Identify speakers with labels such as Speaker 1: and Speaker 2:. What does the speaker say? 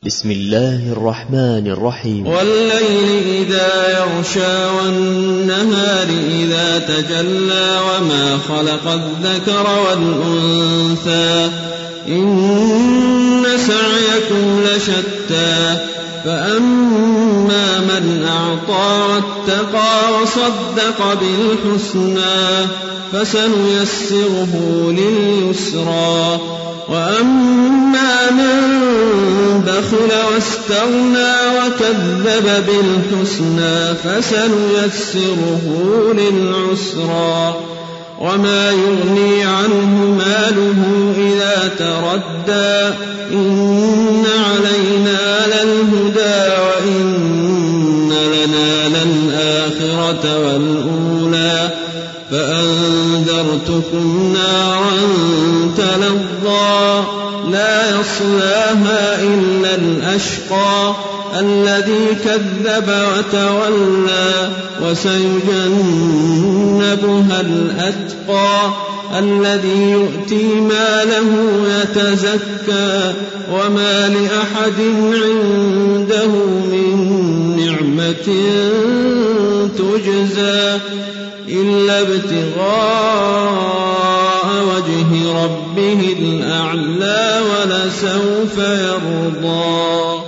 Speaker 1: بسم الله الرحمن الرحيم.
Speaker 2: والليل إذا يغشى والنهار إذا تجلى وما خلق الذكر والأنثى إن سعيكم لشتى فأما من أعطى واتقى وصدق بالحسنى فسنيسره لليسرى وأما من بخل واستغنى وكذب بالحسنى فسنيسره للعسرى وما يغني عنه ماله إذا تردى إن علينا للهدى وإن لنا للآخرة والأولى فأنذرتكم نارا تلظى لا يصلاها إلا الأشقى الذي كذب وتولى وسيجنبها الأتقى الذي يؤتي ماله يتزكى وما لأحد عنده من نعمة تجزى إلا ابتغاء وجه ربه الأعلى ولسوف يرضى.